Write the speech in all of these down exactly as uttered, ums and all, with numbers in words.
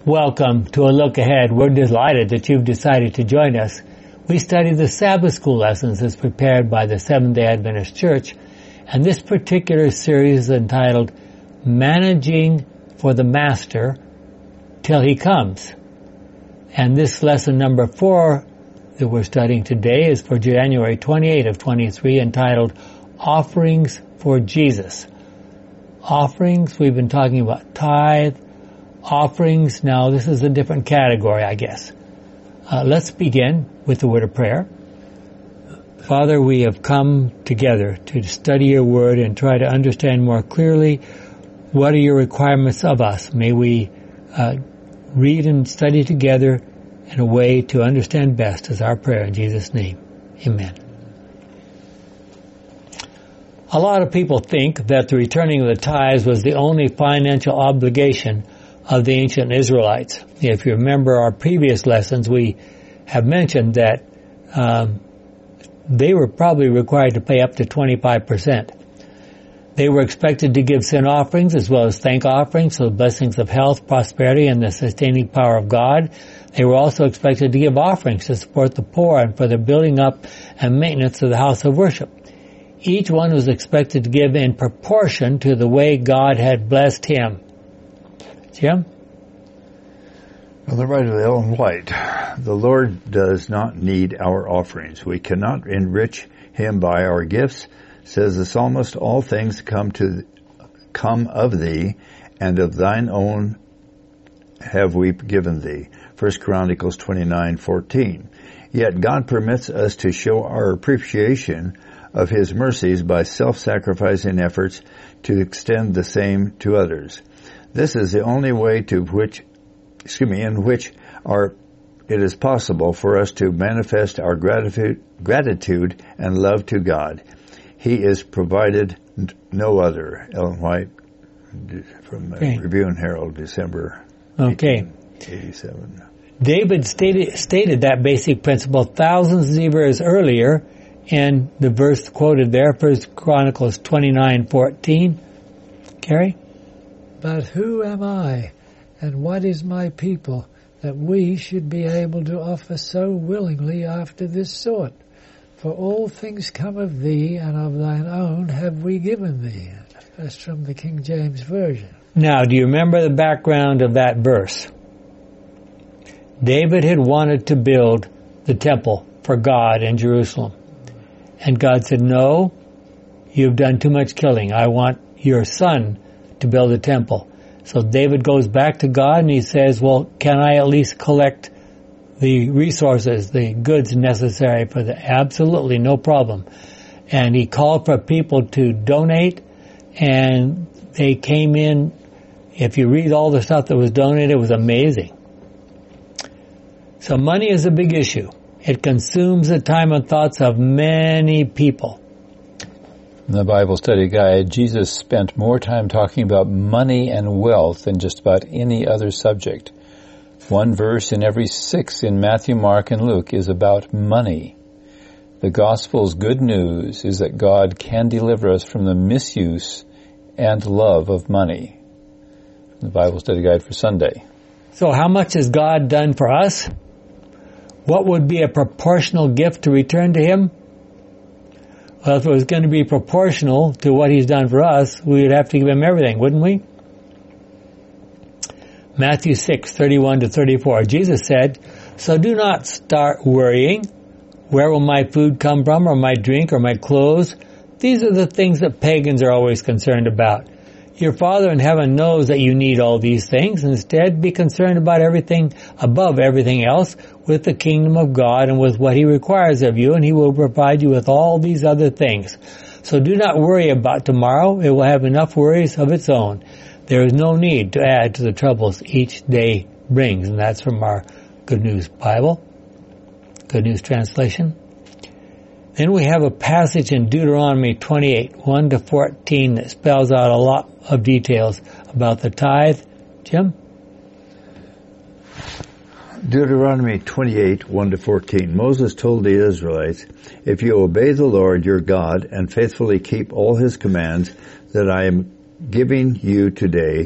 Welcome to A Look Ahead. We're delighted that you've decided to join us. We study the Sabbath School lessons as prepared by the Seventh-day Adventist Church, and this particular series is entitled Managing for the Master Till He Comes. And this lesson number four that we're studying today is for January twenty-eighth of twenty-three, entitled Offerings for Jesus. Offerings, we've been talking about tithe, offerings. Now this is a different category, I guess. Uh, let's begin with the word of prayer. Father, we have come together to study your word and try to understand more clearly what are your requirements of us. May we uh, read and study together in a way to understand best is our prayer in Jesus' name. Amen. A lot of people think that the returning of the tithes was the only financial obligation of the ancient Israelites. If you remember our previous lessons, we have mentioned that um, they were probably required to pay up to twenty-five percent. They were expected to give sin offerings as well as thank offerings for the blessings of health, prosperity, and the sustaining power of God. They were also expected to give offerings to support the poor and for the building up and maintenance of the house of worship. Each one was expected to give in proportion to the way God had blessed him. Jim? Well, the writer Ellen White, the Lord does not need our offerings. We cannot enrich him by our gifts. Says the psalmist, all things come to come of thee, and of thine own have we given thee. First Chronicles twenty-nine fourteen. Yet God permits us to show our appreciation of his mercies by self-sacrificing efforts to extend the same to others. This is the only way to which, excuse me, in which our it is possible for us to manifest our gratitude, gratitude and love to God. He is provided no other. Ellen White from okay. Review and Herald, December okay. eighteen eighty-seven. David stated, stated that basic principle thousands of years earlier in the verse quoted there, First Chronicles twenty-nine fourteen. Carrie? But who am I, and what is my people, that we should be able to offer so willingly after this sort? For all things come of thee, and of thine own have we given thee. That's from the King James Version. Now, do you remember the background of that verse? David had wanted to build the temple for God in Jerusalem. And God said, no, you've done too much killing. I want your son to build a temple. So David goes back to God and he says, well, can I at least collect the resources, the goods necessary for the, absolutely, no problem. And he called for people to donate, and they came in. If you read all the stuff that was donated, it was amazing. So money is a big issue. It consumes the time and thoughts of many people. In the Bible Study Guide, Jesus spent more time talking about money and wealth than just about any other subject. One verse in every six in Matthew, Mark, and Luke is about money. The Gospel's good news is that God can deliver us from the misuse and love of money. The Bible Study Guide for Sunday. So how much has God done for us? What would be a proportional gift to return to him? Well, if it was going to be proportional to what he's done for us, we would have to give him everything, wouldn't we? Matthew six thirty-one to thirty-four. Jesus said, so do not start worrying. Where will my food come from, or my drink, or my clothes? These are the things that pagans are always concerned about. Your Father in heaven knows that you need all these things. Instead, be concerned about everything above everything else with the kingdom of God and with what he requires of you, and he will provide you with all these other things. So do not worry about tomorrow. It will have enough worries of its own. There is no need to add to the troubles each day brings. And that's from our Good News Bible, Good News Translation. Then we have a passage in Deuteronomy twenty-eight, one to fourteen, that spells out a lot of details about the tithe. Jim? Deuteronomy twenty-eight, one to fourteen. Moses told the Israelites, if you obey the Lord your God and faithfully keep all his commands that I am giving you today,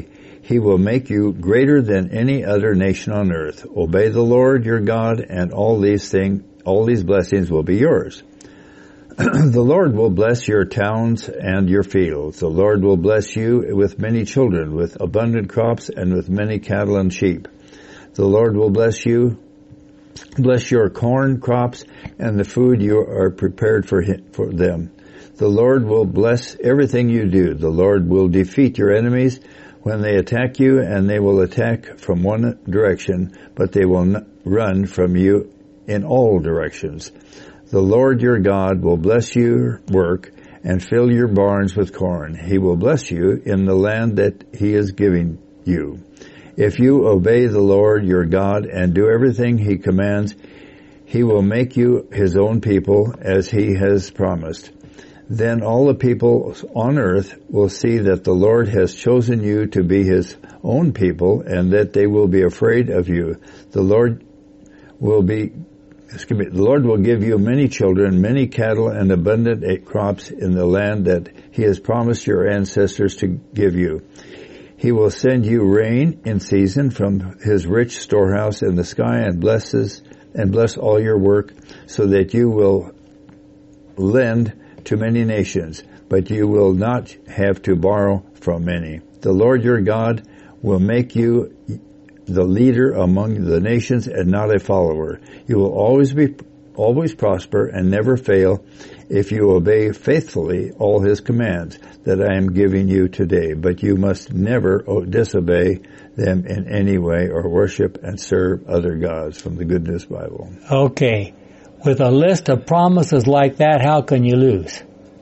He will make you greater than any other nation on earth. Obey the Lord your God, and all these things, all these blessings will be yours. The Lord will bless your towns and your fields. The Lord will bless you with many children, with abundant crops, and with many cattle and sheep. The Lord will bless you, bless your corn crops, and the food you are prepared for him, for them. The Lord will bless everything you do. The Lord will defeat your enemies when they attack you, and they will attack from one direction, but they will not run from you in all directions. The Lord your God will bless your work and fill your barns with corn. He will bless you in the land that he is giving you. If you obey the Lord your God and do everything he commands, he will make you his own people as he has promised. Then all the people on earth will see that the Lord has chosen you to be his own people, and that they will be afraid of you. The Lord will be Excuse me, the Lord will give you many children, many cattle, and abundant crops in the land that he has promised your ancestors to give you. He will send you rain in season from his rich storehouse in the sky, and blesses and bless all your work, so that you will lend to many nations, but you will not have to borrow from many. The Lord your God will make you the leader among the nations and not a follower. You will always be, always prosper and never fail if you obey faithfully all his commands that I am giving you today. But you must never disobey them in any way or worship and serve other gods. From the Good News Bible. Okay. With a list of promises like that, how can you lose?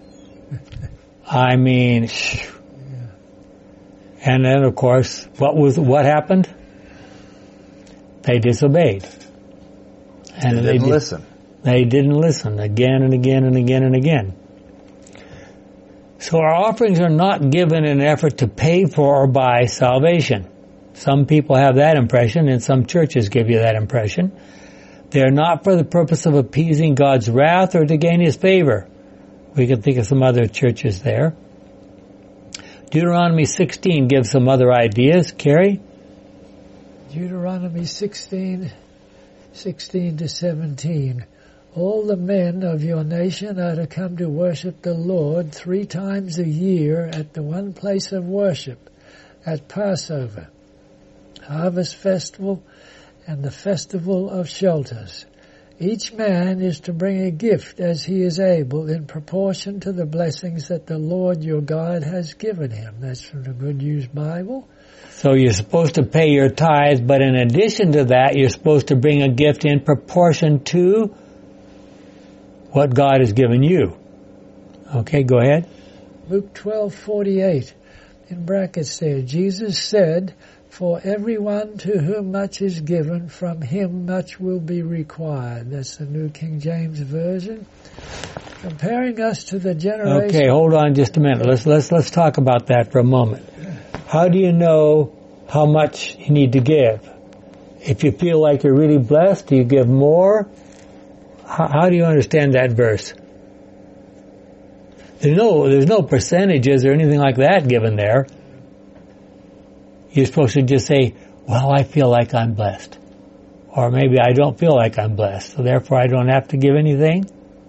I mean, and then of course, what was, what happened? They disobeyed. And they didn't they did, listen. They didn't listen again and again and again and again. So our offerings are not given in an effort to pay for or buy salvation. Some people have that impression, and some churches give you that impression. They are not for the purpose of appeasing God's wrath or to gain his favor. We can think of some other churches there. Deuteronomy sixteen gives some other ideas. Carrie? Deuteronomy sixteen, sixteen to seventeen. All the men of your nation are to come to worship the Lord three times a year at the one place of worship, at Passover, Harvest Festival, and the Festival of Shelters. Each man is to bring a gift as he is able in proportion to the blessings that the Lord your God has given him. That's from the Good News Bible. So you're supposed to pay your tithes, but in addition to that, you're supposed to bring a gift in proportion to what God has given you. Okay, go ahead. Luke twelve forty-eight, in brackets there, Jesus said, "For everyone to whom much is given, from him much will be required." That's the New King James Version. Comparing us to the generation... Okay, hold on just a minute. Let's, let's, let's talk about that for a moment. How do you know how much you need to give? If you feel like you're really blessed, do you give more? How, how do you understand that verse? There's no, there's no percentages or anything like that given there. You're supposed to just say, well, I feel like I'm blessed. Or maybe I don't feel like I'm blessed, so therefore I don't have to give anything.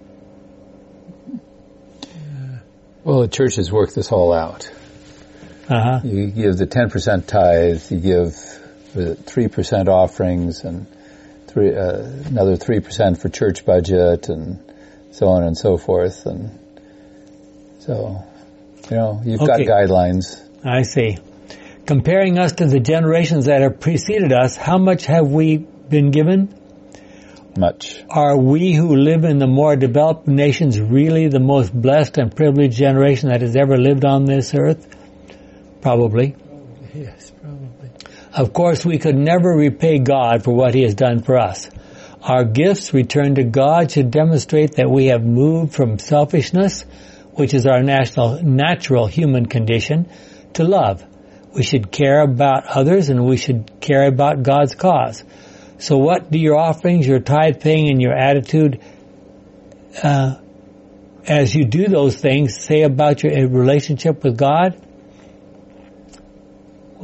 Well, the churches work this all out. Uh-huh. You give the ten percent tithe, you give three percent offerings, and three, uh, another three percent for church budget, and so on and so forth. And so, you know, you've okay. got guidelines. I see. Comparing us to the generations that have preceded us, how much have we been given? Much. Are we who live in the more developed nations really the most blessed and privileged generation that has ever lived on this earth? Probably. Yes, probably. Of course, we could never repay God for what he has done for us. Our gifts returned to God should demonstrate that we have moved from selfishness, which is our national, natural human condition, to love. We should care about others, and we should care about God's cause. So what do your offerings, your tithe paying, and your attitude, uh, as you do those things, say about your relationship with God?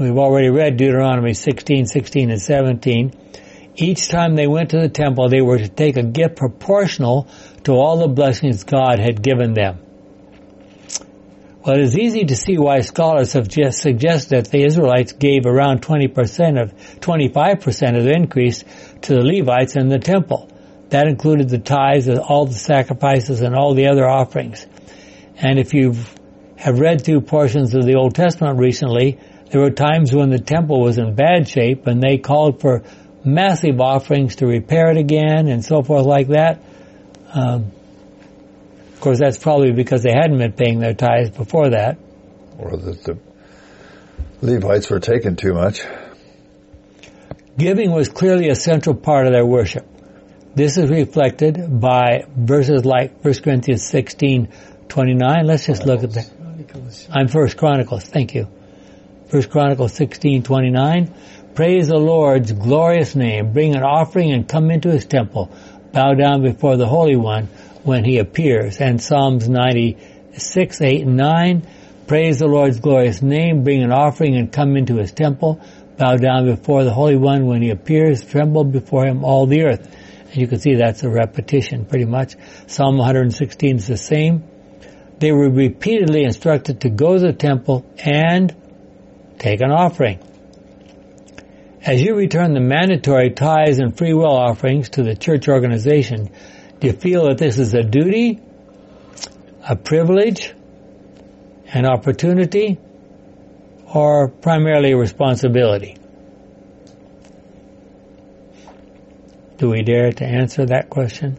We've already read Deuteronomy sixteen, sixteen, and seventeen. Each time they went to the temple, they were to take a gift proportional to all the blessings God had given them. Well, it is easy to see why scholars have just suggested that the Israelites gave around twenty percent of, twenty-five percent of the increase to the Levites in the temple. That included the tithes, all the sacrifices, and all the other offerings. And if you have read through portions of the Old Testament recently, there were times when the temple was in bad shape and they called for massive offerings to repair it again and so forth like that. Um, of course, that's probably because they hadn't been paying their tithes before that. Or that the Levites were taking too much. Giving was clearly a central part of their worship. This is reflected by verses like First Corinthians sixteen twenty-nine. Let's just look at that. I'm First Chronicles. Thank you. First Chronicles sixteen twenty-nine. Praise the Lord's glorious name. Bring an offering and come into his temple. Bow down before the Holy One when he appears. And Psalms ninety-six, eight, and nine. Praise the Lord's glorious name. Bring an offering and come into his temple. Bow down before the Holy One when he appears. Tremble before him all the earth. And you can see that's a repetition pretty much. Psalm one sixteen is the same. They were repeatedly instructed to go to the temple and take an offering. As you return the mandatory tithes and free will offerings to the church organization, do you feel that this is a duty, a privilege, an opportunity, or primarily a responsibility? Do we dare to answer that question?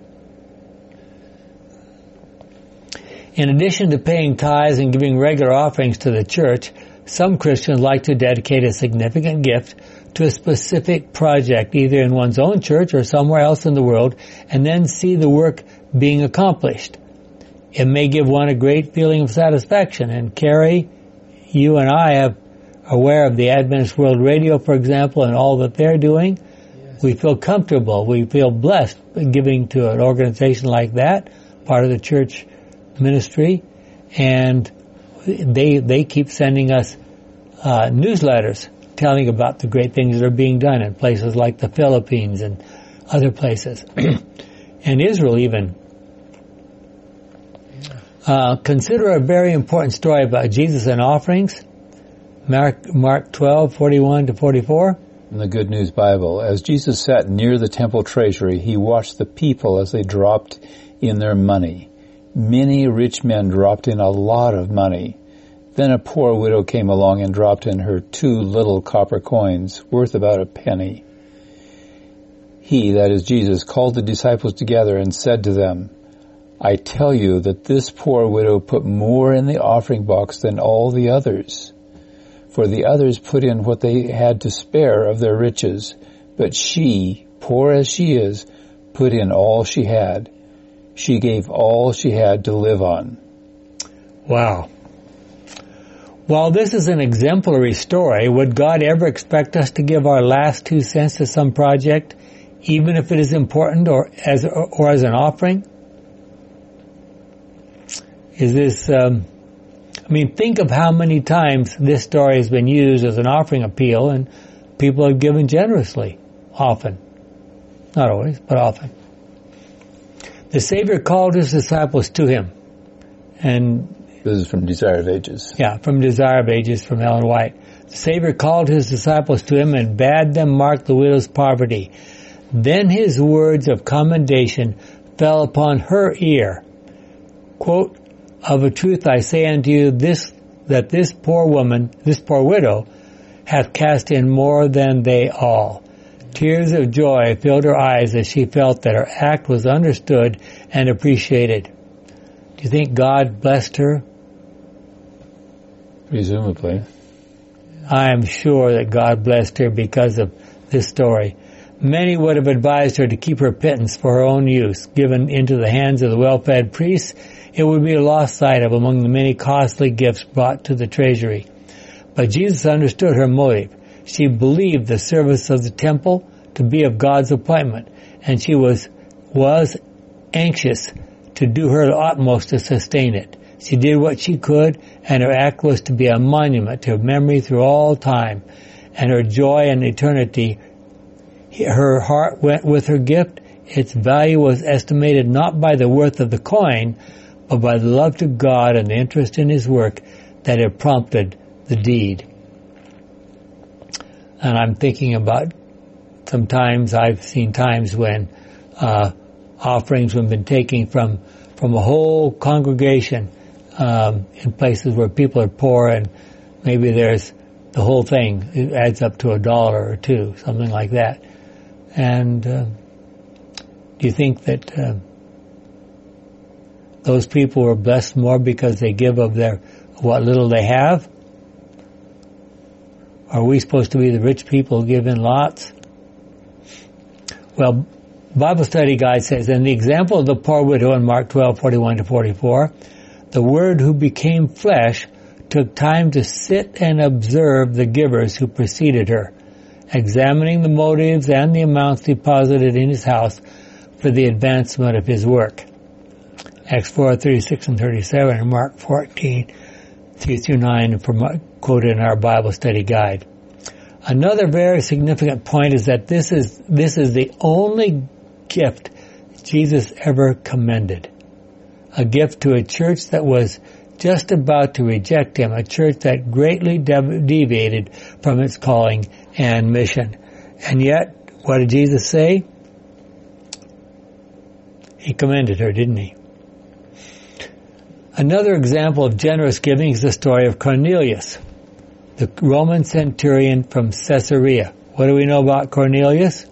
In addition to paying tithes and giving regular offerings to the church, some Christians like to dedicate a significant gift to a specific project, either in one's own church or somewhere else in the world, and then see the work being accomplished. It may give one a great feeling of satisfaction. And Carrie, you and I are aware of the Adventist World Radio, for example, and all that they're doing. Yes. We feel comfortable. We feel blessed giving to an organization like that, part of the church ministry, and they they keep sending us uh, newsletters telling about the great things that are being done in places like the Philippines and other places, and Israel even. Uh, consider a very important story about Jesus and offerings. Mark, Mark twelve, forty-one to forty-four. In the Good News Bible, as Jesus sat near the temple treasury, he watched the people as they dropped in their money. Many rich men dropped in a lot of money. Then a poor widow came along and dropped in her two little copper coins, worth about a penny. He, that is Jesus, called the disciples together and said to them, I tell you that this poor widow put more in the offering box than all the others. For the others put in what they had to spare of their riches, but she, poor as she is, put in all she had. She gave all she had to live on. Wow. While this is an exemplary story, would God ever expect us to give our last two cents to some project, even if it is important or as or as an offering? Is this, um, I mean, think of how many times this story has been used as an offering appeal, and people have given generously, often. Not always, but often. The Savior called his disciples to him. And this is from Desire of Ages. Yeah, from Desire of Ages, from Ellen White. The Savior called his disciples to him and bade them mark the widow's poverty. Then his words of commendation fell upon her ear. Quote, of a truth I say unto you, this, that this poor woman, this poor widow, hath cast in more than they all. Tears of joy filled her eyes as she felt that her act was understood and appreciated. Do you think God blessed her? Presumably. I am sure that God blessed her because of this story. Many would have advised her to keep her pittance for her own use, given into the hands of the well-fed priests. It would be a lost sight of among the many costly gifts brought to the treasury. But Jesus understood her motive. She believed the service of the temple to be of God's appointment, and she was was anxious to do her utmost to sustain it. She did what she could, and her act was to be a monument to her memory through all time. And her joy and eternity, her heart went with her gift. Its value was estimated not by the worth of the coin, but by the love to God and the interest in His work that had prompted the deed. And I'm thinking about sometimes I've seen times when uh, offerings have been taken from from a whole congregation um, in places where people are poor, and maybe there's the whole thing. It adds up to a dollar or two, something like that. And uh, do you think that uh, those people were blessed more because they give of their what little they have? Are we supposed to be the rich people who give in lots? Well, Bible Study Guide says, in the example of the poor widow in Mark twelve, forty-one to forty-four, the Word who became flesh took time to sit and observe the givers who preceded her, examining the motives and the amounts deposited in His house for the advancement of His work. Acts four, thirty-six and thirty-seven, and Mark fourteen, three through nine, quoted in our Bible Study Guide. Another very significant point is that this is this is the only gift Jesus ever commended. A gift to a church that was just about to reject Him, a church that greatly dev- deviated from its calling and mission. And yet, what did Jesus say? He commended her, didn't He? Another example of generous giving is the story of Cornelius, the Roman centurion from Caesarea. What do we know about Cornelius?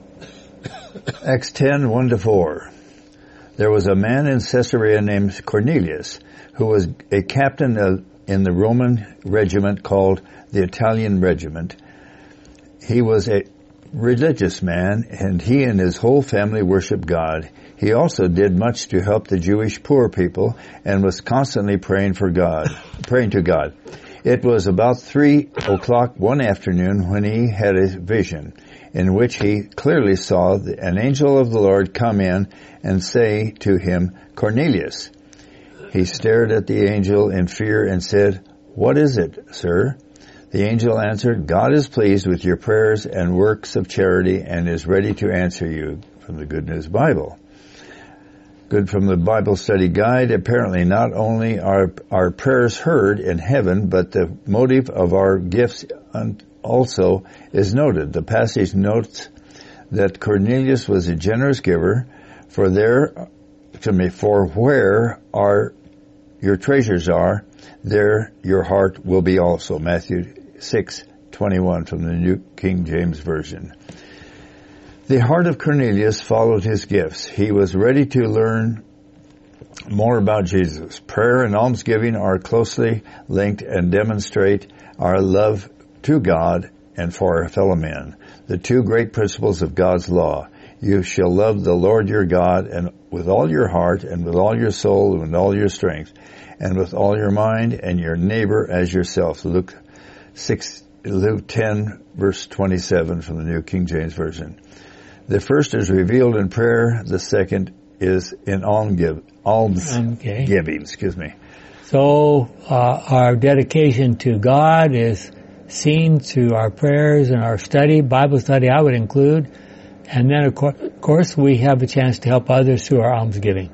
Acts ten, one to four. There was a man in Caesarea named Cornelius, who was a captain of, in the Roman regiment called the Italian Regiment. He was a religious man, and he and his whole family worshiped God. He also did much to help the Jewish poor people and was constantly praying for God, praying to God. It was about three o'clock one afternoon when he had a vision in which he clearly saw an angel of the Lord come in and say to him, Cornelius. He stared at the angel in fear and said, What is it, sir? The angel answered, God is pleased with your prayers and works of charity and is ready to answer you. From the Good News Bible. Good from the Bible Study Guide. Apparently not only are our prayers heard in heaven, but the motive of our gifts also is noted. The passage notes that Cornelius was a generous giver, for there, to me, for where are your treasures are, there your heart will be also. Matthew six twenty-one from the New King James Version. The heart of Cornelius followed his gifts. He was ready to learn more about Jesus. Prayer and almsgiving are closely linked and demonstrate our love to God and for our fellow men. The two great principles of God's law. You shall love the Lord your God and with all your heart and with all your soul and with all your strength and with all your mind, and your neighbor as yourself. Luke six, Luke ten verse twenty-seven from the New King James Version. The first is revealed in prayer. The second is in alms give, alms okay. giving. Excuse me. So uh, our dedication to God is seen through our prayers and our study, Bible study I would include. And then, of course, we have a chance to help others through our almsgiving.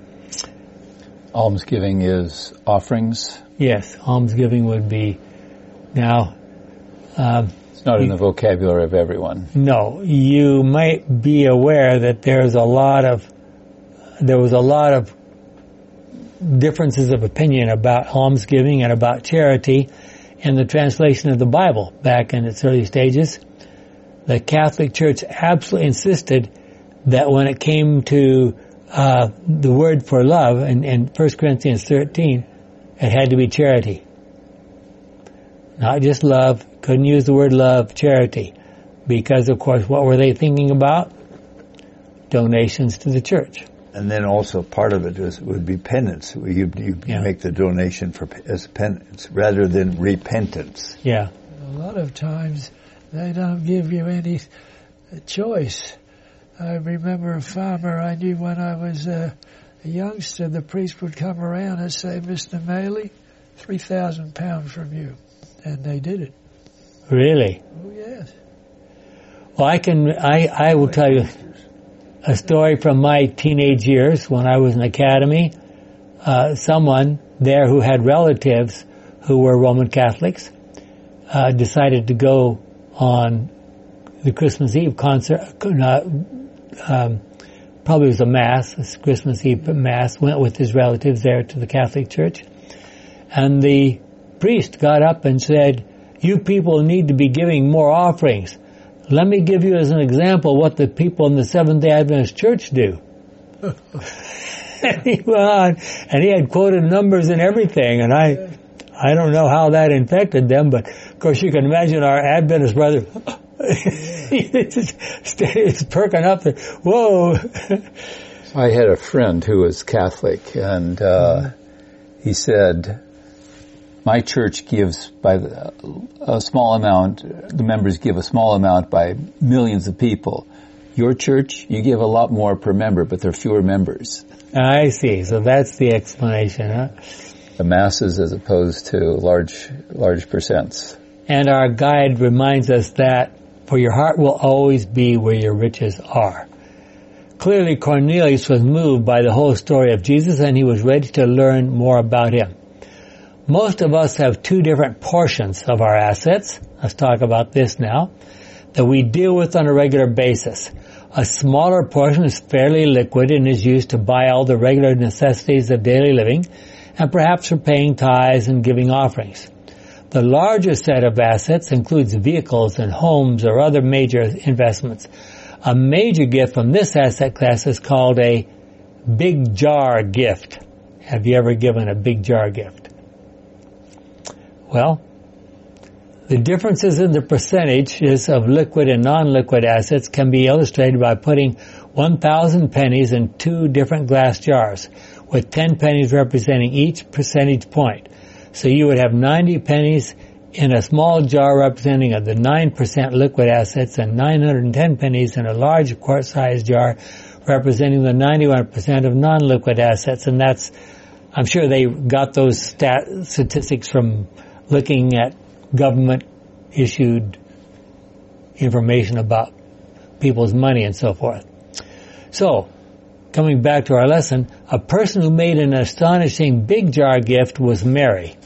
Almsgiving is offerings? Yes, almsgiving would be now... Um, it's not in the vocabulary of everyone. No. You might be aware that there's a lot of... There was a lot of differences of opinion about almsgiving and about charity in the translation of the Bible back in its early stages. The Catholic Church absolutely insisted that when it came to uh, the word for love in, in First Corinthians thirteen, it had to be charity. Not just love, couldn't use the word love, charity. Because, of course, what were they thinking about? Donations to the church. And then also part of it is, would be penance. You, you yeah. make the donation for as penance rather than repentance. Yeah. A lot of times they don't give you any choice. I remember a farmer I knew when I was uh, a youngster, the priest would come around and say, Mister Maley, three thousand pounds from you. And they did it. Really? Oh, yes. Well, I can, I, I will tell you a story from my teenage years when I was in academy. Uh, someone there who had relatives who were Roman Catholics uh, decided to go on the Christmas Eve concert, uh, um, probably it was a mass, a Christmas Eve mass, went with his relatives there to the Catholic Church. And the priest got up and said, you people need to be giving more offerings. Let me give you as an example what the people in the Seventh-day Adventist Church do. And he went on, and he had quoted numbers and everything, and I I don't know how that infected them, but of course you can imagine our Adventist brother, it's perking up there. Whoa. I had a friend who was Catholic, and uh, he said, my church gives by the, a small amount, the members give a small amount by millions of people. Your church, you give a lot more per member, but there are fewer members. I see. So that's the explanation, huh? The masses as opposed to large, large percents. And our guide reminds us that for your heart will always be where your riches are. Clearly, Cornelius was moved by the whole story of Jesus, and he was ready to learn more about him. Most of us have two different portions of our assets. Let's talk about this now. That we deal with on a regular basis. A smaller portion is fairly liquid and is used to buy all the regular necessities of daily living and perhaps for paying tithes and giving offerings. The larger set of assets includes vehicles and homes or other major investments. A major gift from this asset class is called a big jar gift. Have you ever given a big jar gift? Well, the differences in the percentages of liquid and non-liquid assets can be illustrated by putting one thousand pennies in two different glass jars, with ten pennies representing each percentage point. So you would have ninety pennies in a small jar representing the nine percent liquid assets and nine hundred ten pennies in a large quart-sized jar representing the ninety-one percent of non-liquid assets. And that's, I'm sure they got those stat- statistics from looking at government-issued information about people's money and so forth. So, coming back to our lesson, a person who made an astonishing big jar gift was Mary.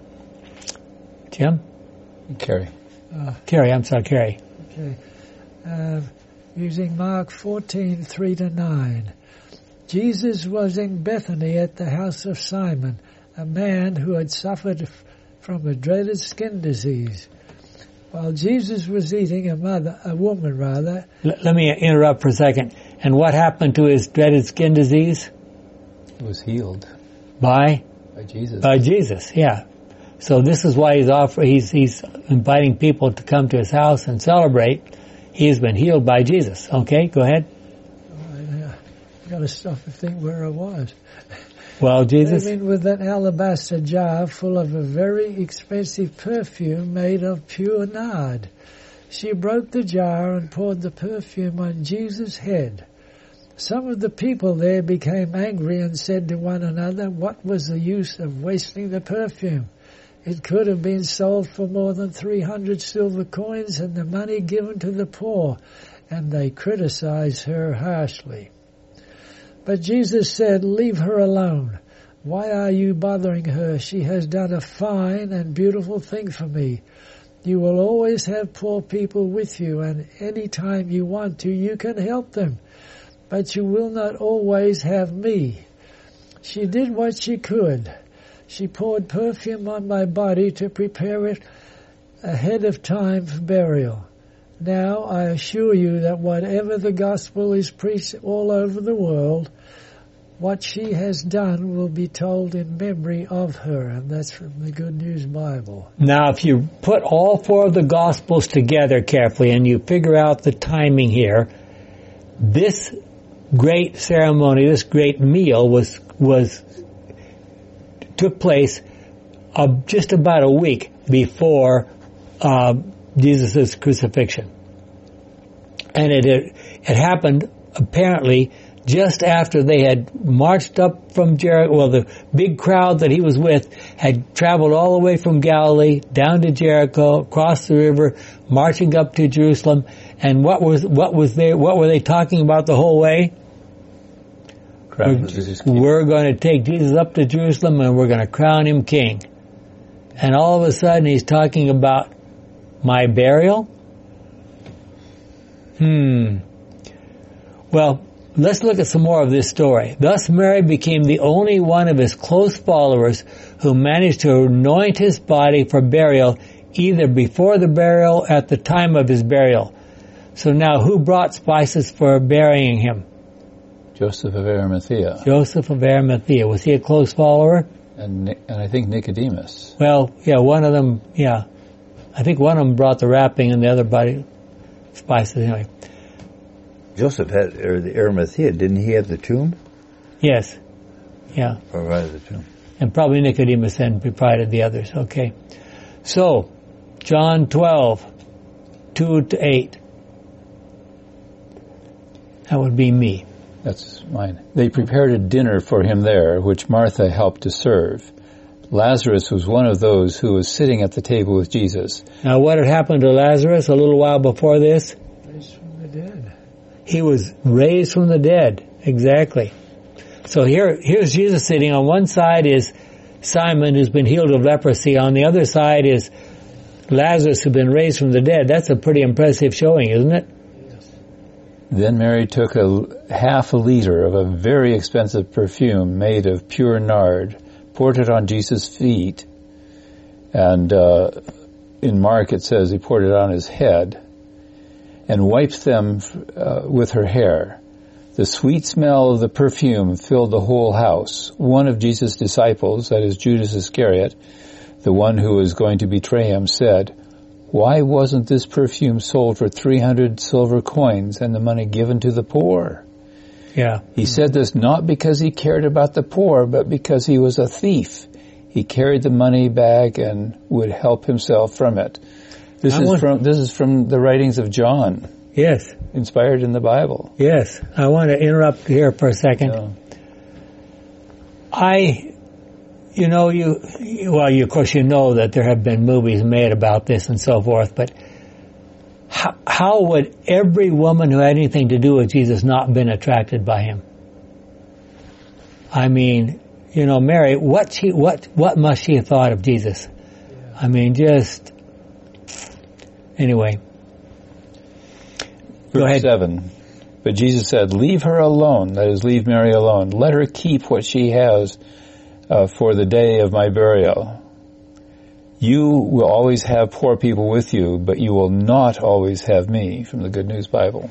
Jim? Carrie. Uh, Carrie, I'm sorry, Carrie. Okay. Uh, using Mark fourteen, three to nine. Jesus was in Bethany at the house of Simon, a man who had suffered from a dreaded skin disease. While Jesus was eating, a mother, a woman rather. L- let me interrupt for a second. And what happened to his dreaded skin disease? It was healed. By? By Jesus. By Jesus, yeah. So this is why he's offer, he's, he's inviting people to come to his house and celebrate. He's been healed by Jesus. Okay, go ahead. I got to stop and think where I was. Well, Jesus. Came in with an alabaster jar full of a very expensive perfume made of pure nard. She broke the jar and poured the perfume on Jesus' head. Some of the people there became angry and said to one another, what was the use of wasting the perfume? It could have been sold for more than three hundred silver coins and the money given to the poor. And they criticized her harshly. But Jesus said, leave her alone. Why are you bothering her? She has done a fine and beautiful thing for me. You will always have poor people with you, and any time you want to, you can help them. But you will not always have me. She did what she could. She poured perfume on my body to prepare it ahead of time for burial. Now I assure you that whatever the gospel is preached all over the world, what she has done will be told in memory of her. And that's from the Good News Bible. Now, if you put all four of the gospels together carefully and you figure out the timing here, this great ceremony, this great meal was, was, took place uh, just about a week before, uh, Jesus' crucifixion. And it, it, it happened apparently just after they had marched up from Jericho. Well, the big crowd that he was with had traveled all the way from Galilee down to Jericho, across the river, marching up to Jerusalem. And what was what was they what were they talking about the whole way? We're, we're going to take Jesus up to Jerusalem and we're going to crown him king. And all of a sudden he's talking about my burial? Hmm. Well, let's look at some more of this story. Thus Mary became the only one of his close followers who managed to anoint his body for burial either before the burial or at the time of his burial. So now who brought spices for burying him? Joseph of Arimathea. Joseph of Arimathea. Was he a close follower? And, and I think Nicodemus. Well, yeah, one of them, yeah. I think one of them brought the wrapping and the other body spices anyway. Joseph had, or the Arimathea, didn't he have the tomb? Yes. Yeah. Provided the tomb. And probably Nicodemus then provided the others. Okay. So, John twelve, two to eight. That would be me. That's mine. They prepared a dinner for him there, which Martha helped to serve. Lazarus was one of those who was sitting at the table with Jesus. Now, what had happened to Lazarus a little while before this? Raised from the dead. He was raised from the dead. Exactly. So here, here's Jesus sitting. On one side is Simon, who's been healed of leprosy. On the other side is Lazarus, who's been raised from the dead. That's a pretty impressive showing, isn't it? Then Mary took a half a liter of a very expensive perfume made of pure nard, poured it on Jesus' feet, and uh, in Mark it says he poured it on his head, and wiped them uh, with her hair. The sweet smell of the perfume filled the whole house. One of Jesus' disciples, that is Judas Iscariot, the one who was going to betray him, said, "Why wasn't this perfume sold for three hundred silver coins and the money given to the poor?" Yeah. He said this not because he cared about the poor, but because he was a thief. He carried the money bag and would help himself from it. This I is want, from this is from the writings of John. Yes. Inspired in the Bible. Yes. I want to interrupt here for a second. Yeah. I, you know, you, well, you, of course you know that there have been movies made about this and so forth, but how, how would every woman who had anything to do with Jesus not been attracted by him? I mean, you know, Mary, what she, what, what must she have thought of Jesus? Yeah. I mean, just, anyway. Go ahead. Verse seven. But Jesus said, "Leave her alone," that is, leave Mary alone. "Let her keep what she has uh, for the day of my burial. You will always have poor people with you, but you will not always have me," from the Good News Bible.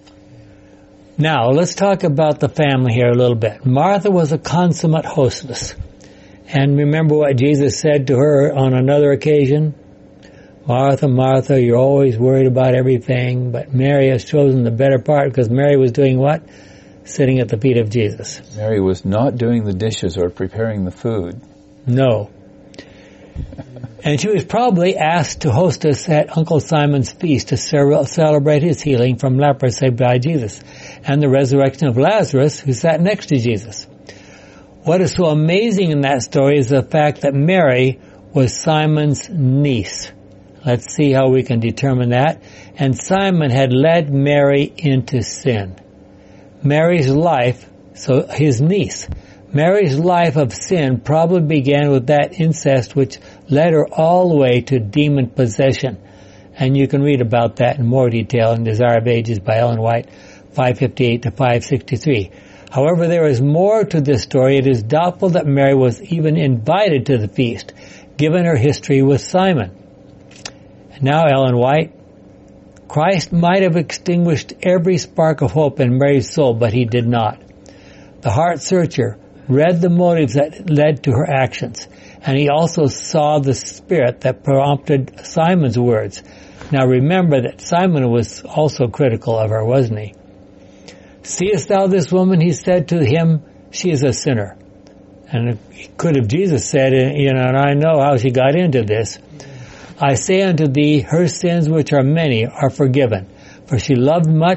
Now, let's talk about the family here a little bit. Martha was a consummate hostess. And remember what Jesus said to her on another occasion? "Martha, Martha, you're always worried about everything, but Mary has chosen the better part," because Mary was doing what? Sitting at the feet of Jesus. Mary was not doing the dishes or preparing the food. No. And she was probably asked to hostess at Uncle Simon's feast to celebrate his healing from leprosy by Jesus and the resurrection of Lazarus, who sat next to Jesus. What is so amazing in that story is the fact that Mary was Simon's niece. Let's see how we can determine that. And Simon had led Mary into sin. Mary's life, so his niece, Mary's life of sin probably began with that incest which led her all the way to demon possession. And you can read about that in more detail in Desire of Ages by Ellen White, five fifty-eight to five sixty-three. However, there is more to this story. It is doubtful that Mary was even invited to the feast, given her history with Simon. And now, Ellen White, Christ might have extinguished every spark of hope in Mary's soul, but he did not. The heart searcher read the motives that led to her actions, and he also saw the spirit that prompted Simon's words. Now remember that Simon was also critical of her, wasn't he? "Seest thou this woman?" he said to him, "she is a sinner." And he could have Jesus said, you know, and I know how she got into this. "I say unto thee, her sins, which are many, are forgiven. For she loved much,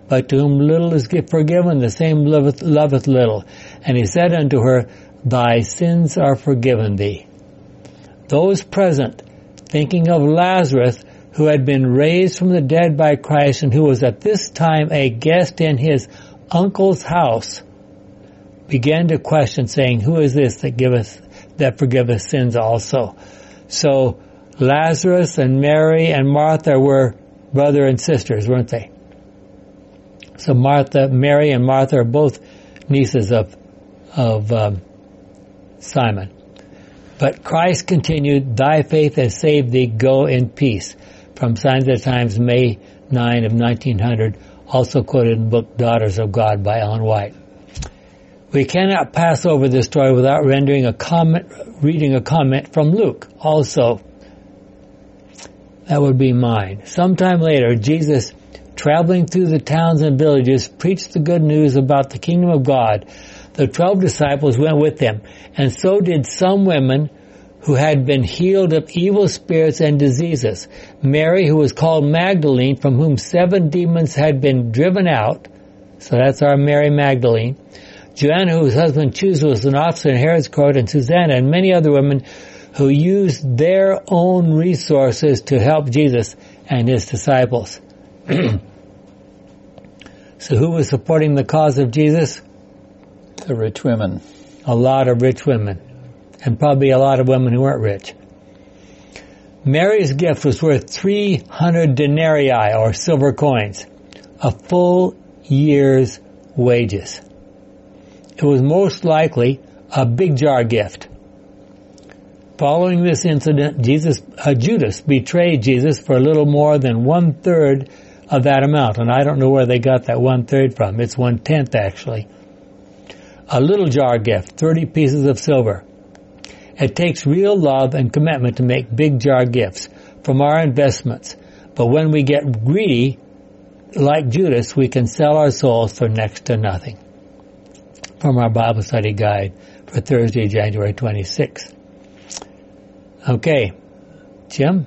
but to whom little is forgiven, the same loveth, loveth little. And he said unto her, Thy sins are forgiven thee. Those present, thinking of Lazarus, who had been raised from the dead by Christ, and who was at this time a guest in his uncle's house, began to question, saying, Who is this that giveth, that forgiveth sins also? So Lazarus and Mary and Martha were brother and sisters, weren't they? So Martha, Mary and Martha are both nieces of of um, Simon. But Christ continued, Thy faith has saved thee, go in peace. From Signs of the Times, May ninth of nineteen hundred, also quoted in the book Daughters of God by Ellen White. We cannot pass over this story without rendering a comment, reading a comment from Luke. Also, that would be mine. Sometime later, Jesus, traveling through the towns and villages, preached the good news about the kingdom of God. The twelve disciples went with him, and so did some women who had been healed of evil spirits and diseases. Mary, who was called Magdalene, from whom seven demons had been driven out. So that's our Mary Magdalene. Joanna, whose husband Chusa was an officer in Herod's court, and Susanna, and many other women who used their own resources to help Jesus and his disciples. So who was supporting the cause of Jesus? The rich women. A lot of rich women. And probably a lot of women who weren't rich. Mary's gift was worth three hundred denarii, or silver coins, a full year's wages. It was most likely a big jar gift. Following this incident, Jesus, uh, Judas betrayed Jesus for a little more than one-third of that amount. And I don't know where they got that one-third from. It's one-tenth, actually. A little jar gift, thirty pieces of silver. It takes real love and commitment to make big jar gifts from our investments. But when we get greedy, like Judas, we can sell our souls for next to nothing. From our Bible study guide for Thursday, January twenty-sixth. Okay, Jim?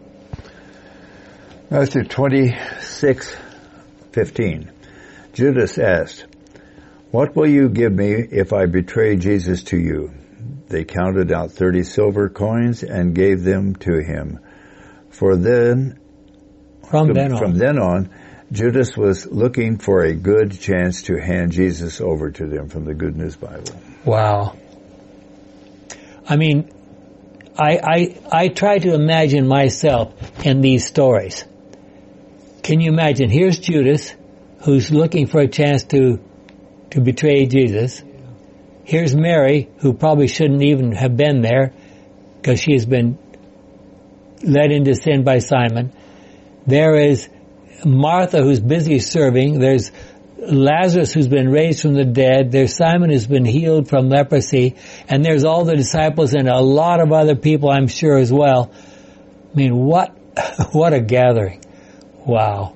Matthew twenty-six fifteen. Judas asked, What will you give me if I betray Jesus to you? They counted out thirty silver coins and gave them to him. For then, from then on, from then on, Judas was looking for a good chance to hand Jesus over to them from the Good News Bible. Wow. I mean, I, I, I try to imagine myself in these stories. Can you imagine? Here's Judas, who's looking for a chance to, to betray Jesus. Here's Mary, who probably shouldn't even have been there because she has been led into sin by Simon. There is Martha, who's busy serving. There's Lazarus, who's been raised from the dead. There's Simon, who's been healed from leprosy. And there's all the disciples and a lot of other people, I'm sure, as well. I mean, what, what a gathering. Wow.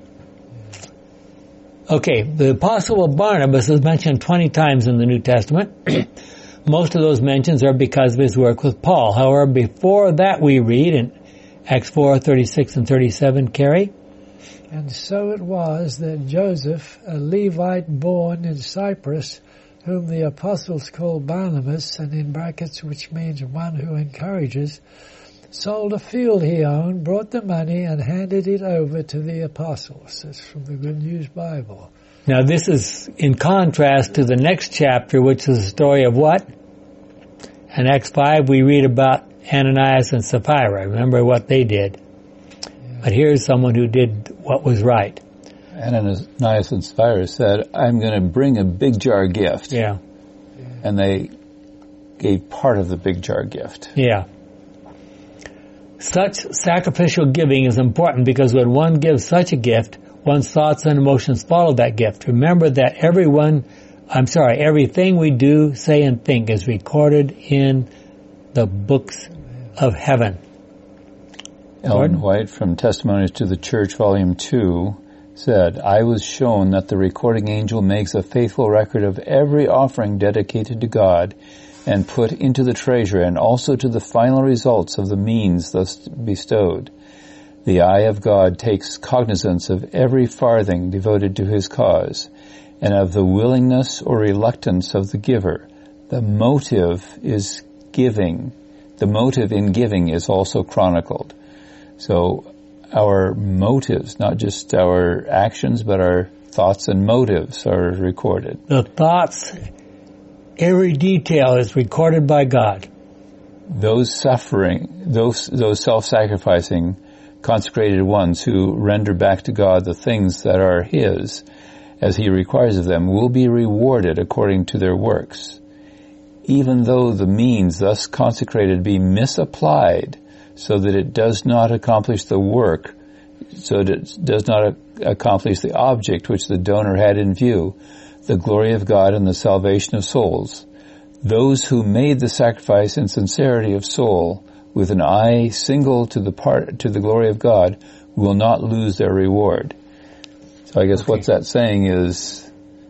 Okay, the Apostle Barnabas is mentioned twenty times in the New Testament. Most of those mentions are because of his work with Paul. However, before that we read in Acts four, thirty-six and thirty-seven, Carrie? And so it was that Joseph, a Levite born in Cyprus, whom the apostles called Barnabas, and in brackets which means one who encourages, sold a field he owned, brought the money, and handed it over to the apostles. That's from the Good News Bible. Now this is in contrast to the next chapter, which is the story of what? In Acts five we read about Ananias and Sapphira. Remember what they did. Yeah. But here's someone who did what was right. Ananias and Sapphira said, I'm going to bring a big jar gift. Yeah. yeah. And they gave part of the big jar gift. Yeah. Such sacrificial giving is important because when one gives such a gift, one's thoughts and emotions follow that gift. Remember that everyone, I'm sorry, everything we do, say, and think is recorded in the books of heaven. Ellen White from Testimonies to the Church, Volume two, said, I was shown that the recording angel makes a faithful record of every offering dedicated to God and put into the treasure, and also to the final results of the means thus bestowed. The eye of God takes cognizance of every farthing devoted to his cause, and of the willingness or reluctance of the giver. The motive is giving. The motive in giving is also chronicled. So our motives, not just our actions, but our thoughts and motives are recorded. The thoughts, every detail is recorded by God. Those suffering, those those self-sacrificing, consecrated ones who render back to God the things that are his, as he requires of them, will be rewarded according to their works. Even though the means thus consecrated be misapplied, so that it does not accomplish the work, so that it does not accomplish the object which the donor had in view, the glory of God and the salvation of souls. Those who made the sacrifice in sincerity of soul, with an eye single to the part to the glory of God, will not lose their reward. So I guess okay. What that's saying is,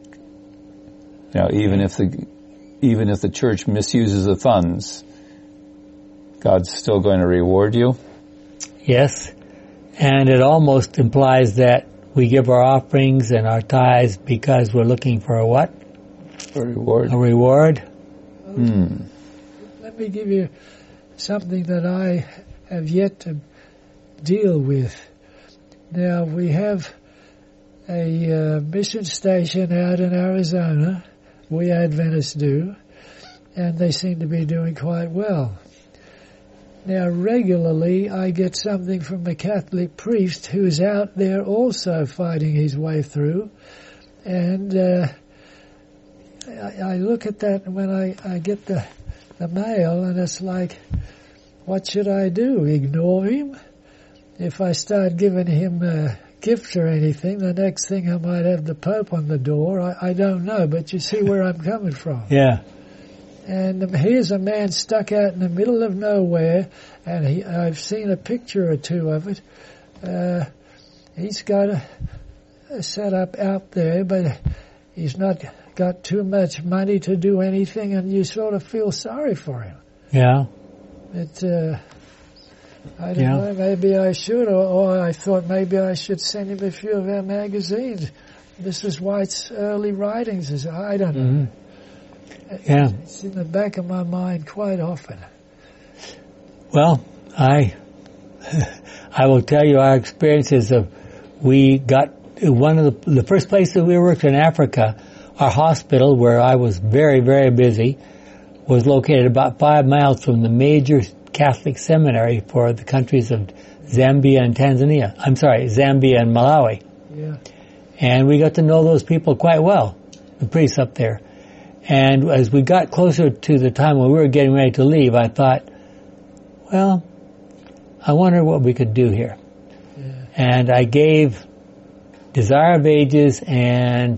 you know, even if the even if the church misuses the funds, God's still going to reward you? Yes. And it almost implies that we give our offerings and our tithes because we're looking for a what? A reward. A reward. Hmm. Let me give you something that I have yet to deal with. Now, we have a uh, mission station out in Arizona. We Adventists do. And they seem to be doing quite well. Now, regularly, I get something from a Catholic priest who's out there also fighting his way through. And uh, I, I look at that when I, I get the, the mail, and it's like, what should I do? Ignore him? If I start giving him uh, gifts or anything, the next thing I might have the Pope on the door. I, I don't know, but you see where I'm coming from. Yeah. And um, here's a man stuck out in the middle of nowhere, and he, I've seen a picture or two of it. Uh, he's got a, a setup out there, but he's not got too much money to do anything, and you sort of feel sorry for him. Yeah. It, uh, I don't yeah. know, maybe I should, or, or I thought maybe I should send him a few of our magazines. Missus White's early writings is, I don't know. Mm-hmm. Yeah. It's in the back of my mind quite often. Well, I I will tell you our experiences of, we got, one of the, the first places we worked in Africa, our hospital, where I was very, very busy, was located about five miles from the major Catholic seminary for the countries of Zambia and Tanzania. I'm sorry, Zambia and Malawi. Yeah. And we got to know those people quite well, the priests up there. And as we got closer to the time when we were getting ready to leave, I thought, well, I wonder what we could do here. Yeah. And I gave Desire of Ages and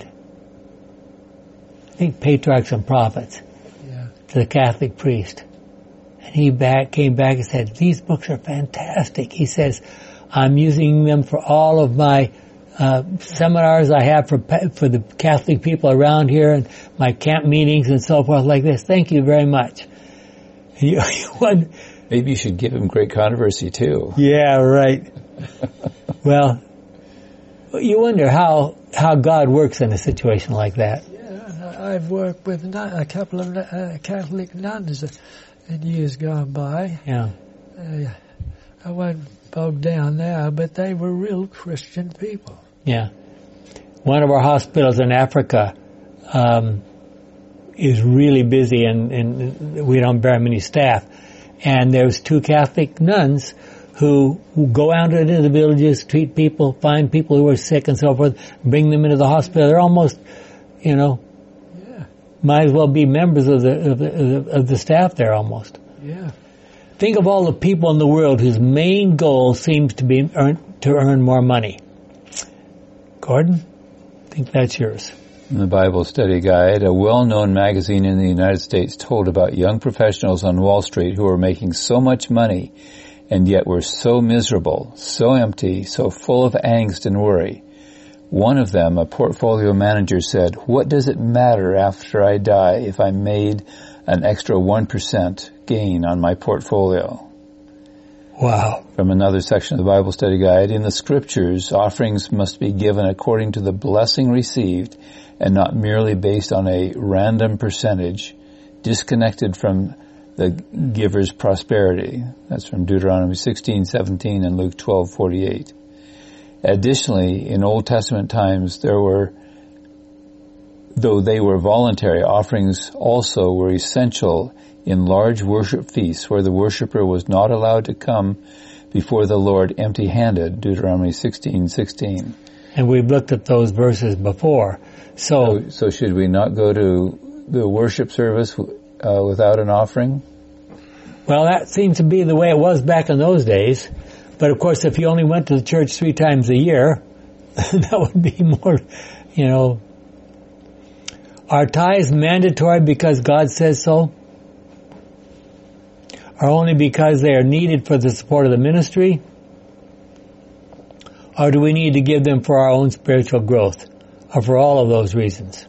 I think Patriarchs and Prophets yeah. to the Catholic priest. And he back came back and said, these books are fantastic. He says, I'm using them for all of my Uh, seminars I have for for the Catholic people around here, and my camp meetings and so forth like this. Thank you very much. You, you Maybe you should give him Great Controversy too. Yeah, right. Well, you wonder how how God works in a situation like that. Yeah, I've worked with a couple of uh, Catholic nuns in years gone by. Yeah. Uh, I won't bog down now, but they were real Christian people. Yeah. One of our hospitals in Africa um, is really busy, and, and we don't very many staff. And there's two Catholic nuns who, who go out into the villages, treat people, find people who are sick and so forth, bring them into the hospital. They're almost, you know, yeah. might as well be members of the of the, of the staff there almost. Yeah. Think of all the people in the world whose main goal seems to be earn, to earn more money. Gordon, I think that's yours. In the Bible Study Guide, a well-known magazine in the United States told about young professionals on Wall Street who were making so much money and yet were so miserable, so empty, so full of angst and worry. One of them, a portfolio manager, said, "What does it matter after I die if I made an extra one percent gain on my portfolio?" Wow. From another section of the Bible Study Guide, in the Scriptures, offerings must be given according to the blessing received and not merely based on a random percentage disconnected from the giver's prosperity. That's from Deuteronomy sixteen seventeen and Luke twelve forty-eight. Additionally, in Old Testament times, there were, though they were voluntary, offerings also were essential in large worship feasts where the worshiper was not allowed to come before the Lord empty-handed, Deuteronomy sixteen sixteen. And we've looked at those verses before. So, So, so should we not go to the worship service uh, without an offering? well, that seems to be the way it was back in those days. But of course, if you only went to the church three times a year, that would be more, you know. Are tithes mandatory because God says so? Or only because they are needed for the support of the ministry? Or do we need to give them for our own spiritual growth? Or for all of those reasons?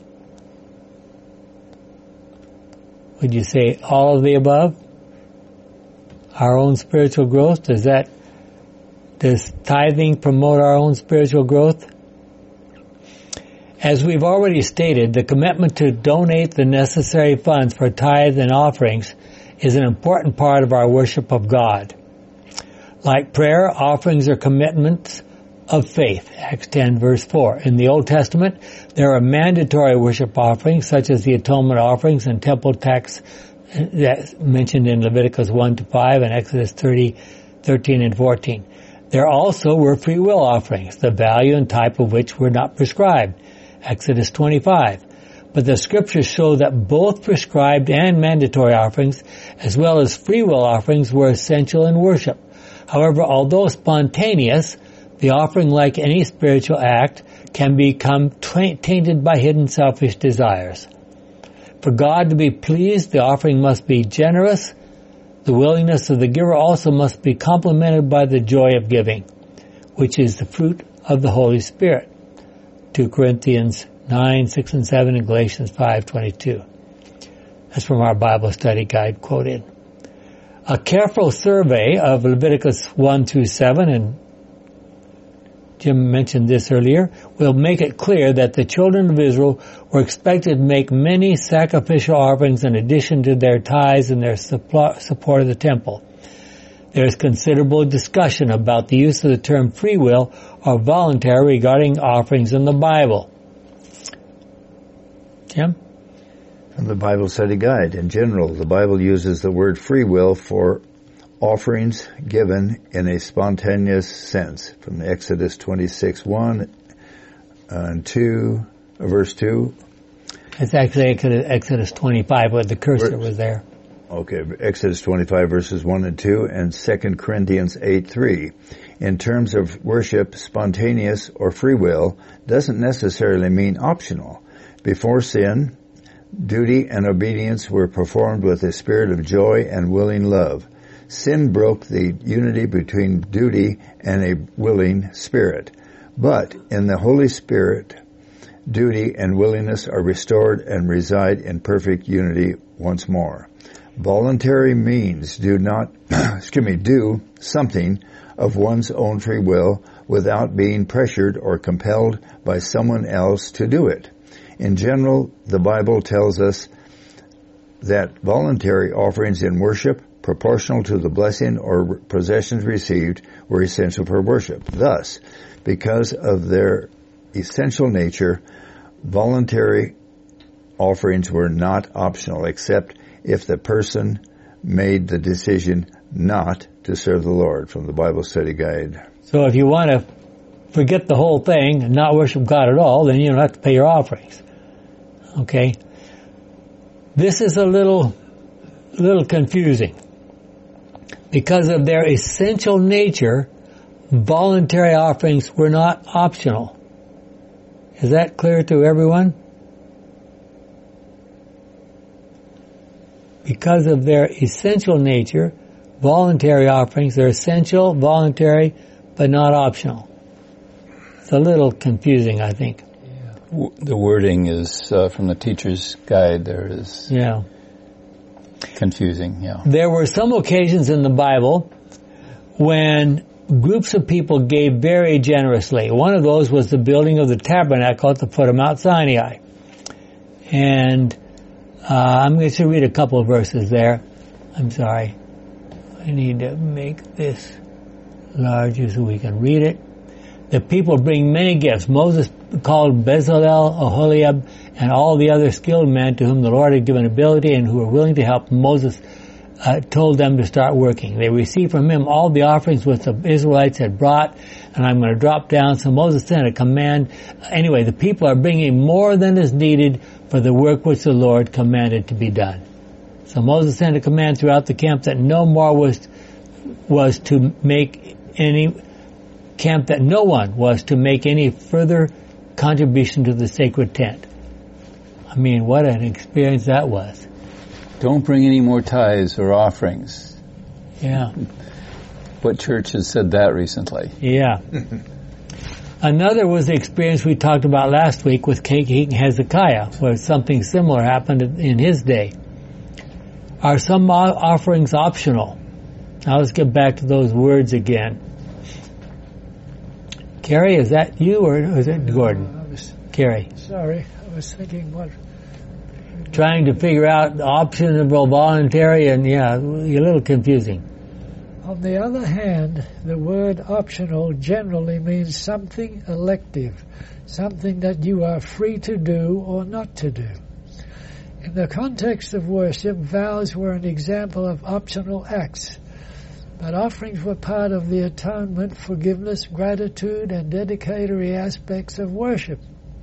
Would you say all of the above? Our own spiritual growth? Does that, does tithing promote our own spiritual growth? As we've already stated, the commitment to donate the necessary funds for tithes and offerings is an important part of our worship of God. Like prayer, offerings are commitments of faith, Acts ten verse four. In the Old Testament, there are mandatory worship offerings such as the atonement offerings and temple tax that's mentioned in Leviticus one to five and Exodus thirty, thirteen and fourteen. There also were free will offerings, the value and type of which were not prescribed, Exodus twenty-five. But the scriptures show that both prescribed and mandatory offerings, as well as free will offerings, were essential in worship. However, although spontaneous, the offering, like any spiritual act, can become tainted by hidden selfish desires. For God to be pleased, the offering must be generous. The willingness of the giver also must be complemented by the joy of giving, which is the fruit of the Holy Spirit. Second Corinthians nine, six and seven, and Galatians five, twenty-two. That's from our Bible Study Guide quoted. A careful survey of Leviticus one through seven, and Jim mentioned this earlier, will make it clear that the children of Israel were expected to make many sacrificial offerings in addition to their tithes and their support of the temple. There is considerable discussion about the use of the term free will or voluntary regarding offerings in the Bible. Jim? From the Bible Study Guide. In general, the Bible uses the word free will for offerings given in a spontaneous sense. From the Exodus twenty-six, one and two, verse two. It's actually Exodus twenty-five, where the cursor was there. Okay, Exodus twenty-five, verses one and two, and Second Corinthians eight, three. In terms of worship, spontaneous or free will doesn't necessarily mean optional. Before sin, duty and obedience were performed with a spirit of joy and willing love. Sin broke the unity between duty and a willing spirit. But in the Holy Spirit, duty and willingness are restored and reside in perfect unity once more. Voluntary means do not, excuse me, do something of one's own free will without being pressured or compelled by someone else to do it. In general, the Bible tells us that voluntary offerings in worship, proportional to the blessing or possessions received, were essential for worship. Thus, because of their essential nature, voluntary offerings were not optional, except if the person made the decision not to serve the Lord. From the Bible Study Guide. So if you want to forget the whole thing and not worship God at all, then you don't have to pay your offerings. Okay? This is a little, little confusing. Because of their essential nature, voluntary offerings were not optional. Is that clear to everyone? Because of their essential nature, voluntary offerings are essential, voluntary, but not optional. It's a little confusing, I think. Yeah. The wording is uh, from the teacher's guide. There is yeah. confusing. Yeah. There were some occasions in the Bible when groups of people gave very generously. One of those was the building of the tabernacle at the foot of Mount Sinai. And uh, I'm going to read a couple of verses there. I'm sorry. I need to make this larger so we can read it. The people bring many gifts. Moses called Bezalel, Oholiab, and all the other skilled men to whom the Lord had given ability and who were willing to help. Moses uh, told them to start working. They received from him all the offerings which the Israelites had brought, and I'm going to drop down. So Moses sent a command. Anyway, the people are bringing more than is needed for the work which the Lord commanded to be done. So Moses sent a command throughout the camp that no more was was to make any camp that no one was to make any further contribution to the sacred tent. I mean, what an experience that was. Don't bring any more tithes or offerings. Yeah. What church has said that recently? Yeah. Another was the experience we talked about last week with King Hezekiah, where something similar happened in his day. Are some offerings optional? Now let's get back to those words again. Carrie, is that you or is it Gordon? No, I was, Carrie. Sorry, I was thinking what... Trying to figure out optional, voluntary, and yeah, a little confusing. On the other hand, the word optional generally means something elective, something that you are free to do or not to do. In the context of worship, vows were an example of optional acts, but offerings were part of the atonement, forgiveness, gratitude, and dedicatory aspects of worship.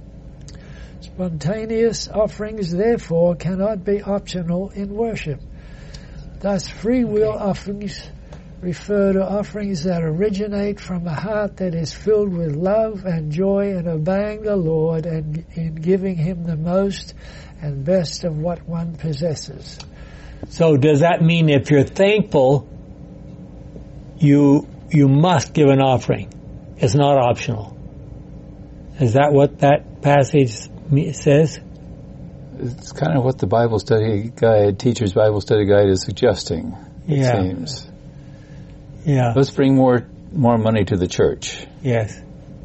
Spontaneous offerings, therefore, cannot be optional in worship. Thus, free will offerings refer to offerings that originate from a heart that is filled with love and joy in obeying the Lord and in giving Him the most and best of what one possesses. So does that mean if you're thankful, you you must give an offering? It's not optional. Is that what that passage says? It's kind of what the Bible study guide, Teacher's Bible Study Guide is suggesting, it yeah. seems. Yeah. Let's bring more more money to the church. Yes.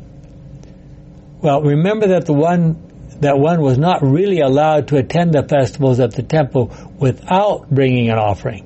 Well, remember that the one that one was not really allowed to attend the festivals at the temple without bringing an offering.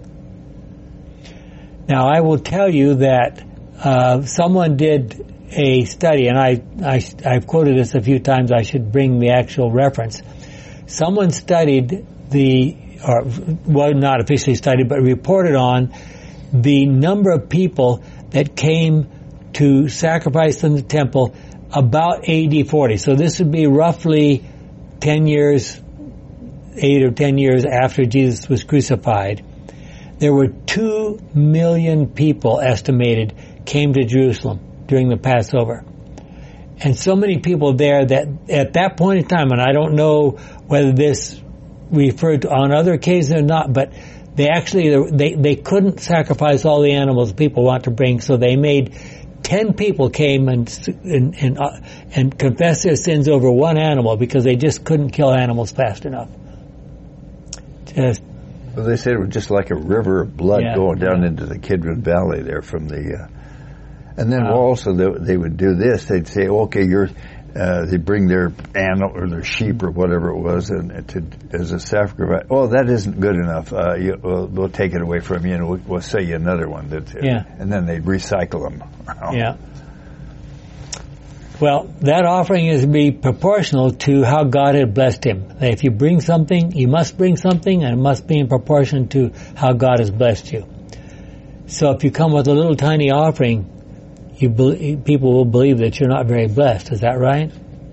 Now, I will tell you that uh, someone did a study, and I, I, I've quoted this a few times. I should bring the actual reference. Someone studied the, or well, not officially studied, but reported on the number of people that came to sacrifice in the temple about A D forty. So this would be roughly ten years, eight or ten years after Jesus was crucified. There were two million people estimated came to Jerusalem during the Passover. And so many people there that at that point in time, and I don't know whether this referred to on other occasions or not, but they actually, they, they couldn't sacrifice all the animals people want to bring, so they made ten people came and and and, uh, and confessed their sins over one animal because they just couldn't kill animals fast enough. Just well, they said it was just like a river of blood yeah, going down yeah. into the Kidron Valley there from the. Uh, and then wow. also they, they would do this. They'd say, "Okay, you're." Uh, they bring their animal or their sheep or whatever it was, and to as a sacrifice. Oh, that isn't good enough. Uh, you, we'll, we'll take it away from you, and we'll, we'll say you another one. That, yeah. And then they'd recycle them. Yeah. Well, that offering is to be proportional to how God had blessed him. If you bring something, you must bring something, and it must be in proportion to how God has blessed you. So if you come with a little tiny offering, you be, people will believe that you're not very blessed. Is that right?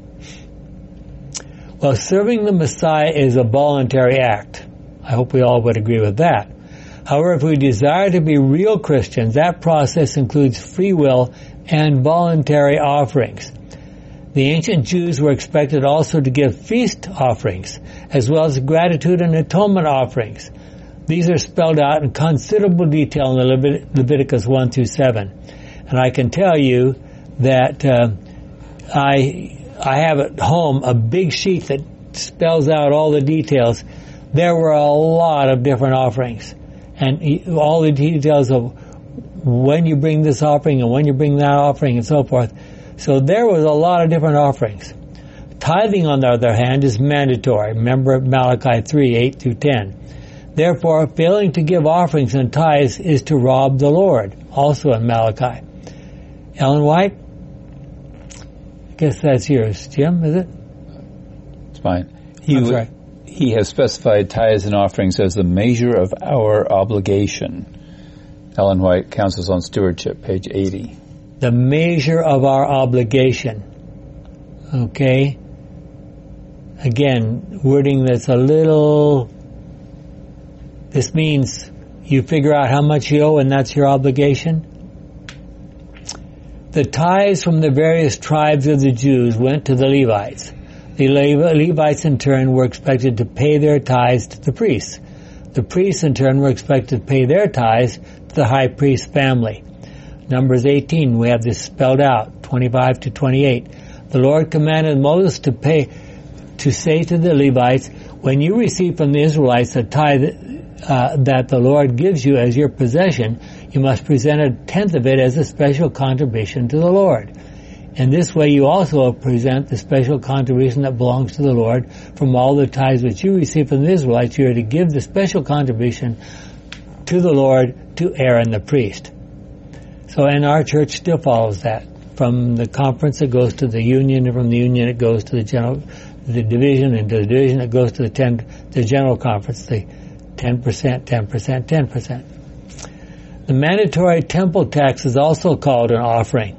Well, serving the Messiah is a voluntary act. I hope we all would agree with that. However, if we desire to be real Christians, that process includes free will and voluntary offerings. The ancient Jews were expected also to give feast offerings, as well as gratitude and atonement offerings. These are spelled out in considerable detail in Levit- Leviticus one through seven. And I can tell you that uh, I I have at home a big sheet that spells out all the details. There were a lot of different offerings, and all the details of when you bring this offering and when you bring that offering and so forth. So there was a lot of different offerings. Tithing, on the other hand, is mandatory. Remember Malachi three, eight through ten. Therefore, failing to give offerings and tithes is to rob the Lord, also in Malachi. Ellen White? I guess that's yours. Jim, is it? It's fine. He, I'm sorry. He has specified tithes and offerings as the measure of our obligation. Ellen White, Counsels on Stewardship, page eighty. The measure of our obligation. Okay? Again, wording that's a little... This means you figure out how much you owe and that's your obligation. The tithes from the various tribes of the Jews went to the Levites. The Levites in turn were expected to pay their tithes to the priests. The priests in turn were expected to pay their tithes to the high priest's family. Numbers eighteen, we have this spelled out, twenty-five to twenty-eight. The Lord commanded Moses to pay, to say to the Levites, when you receive from the Israelites a tithe uh, that the Lord gives you as your possession, you must present a tenth of it as a special contribution to the Lord. In this way you also present the special contribution that belongs to the Lord from all the tithes which you receive from the Israelites. You are to give the special contribution to the Lord to Aaron the priest. So, and our church still follows that. From the conference it goes to the union, and from the union it goes to the general, the division, and to the division it goes to the ten, the general conference, the ten percent, ten percent, ten percent. The mandatory temple tax is also called an offering.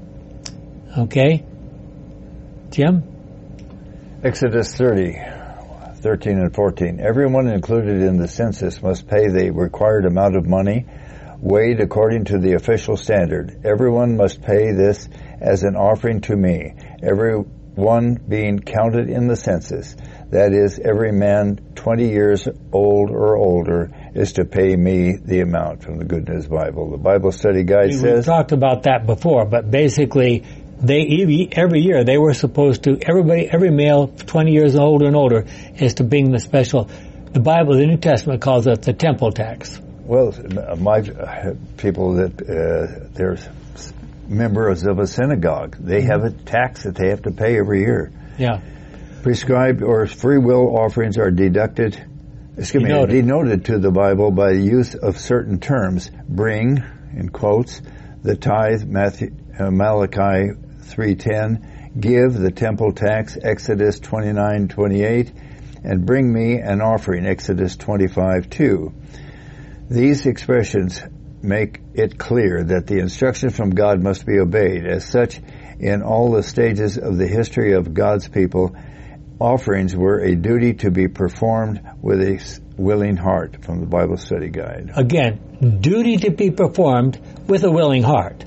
Okay? Jim? Exodus thirty, thirteen and fourteen. Everyone included in the census must pay the required amount of money, weighed according to the official standard. Everyone must pay this as an offering to me, everyone being counted in the census. That is, every man twenty years old or older is to pay me the amount, from the Good News Bible. The Bible Study Guide we, says... We've talked about that before, but basically, they every year they were supposed to, everybody, every male twenty years old and older is to bring the special, the Bible, the New Testament calls it the temple tax. Well, my uh, people that uh, they're members of a synagogue, they mm-hmm. have a tax that they have to pay every year. Yeah. Prescribed or free will offerings are deducted, excuse denoted. me, denoted to the Bible by the use of certain terms. Bring, in quotes, the tithe, Matthew, uh, Malachi three ten, give the temple tax, Exodus twenty-nine twenty-eight, and bring me an offering, Exodus twenty-five two. These expressions make it clear that the instruction from God must be obeyed. As such, in all the stages of the history of God's people, offerings were a duty to be performed with a willing heart, from the Bible Study Guide. Again, duty to be performed with a willing heart.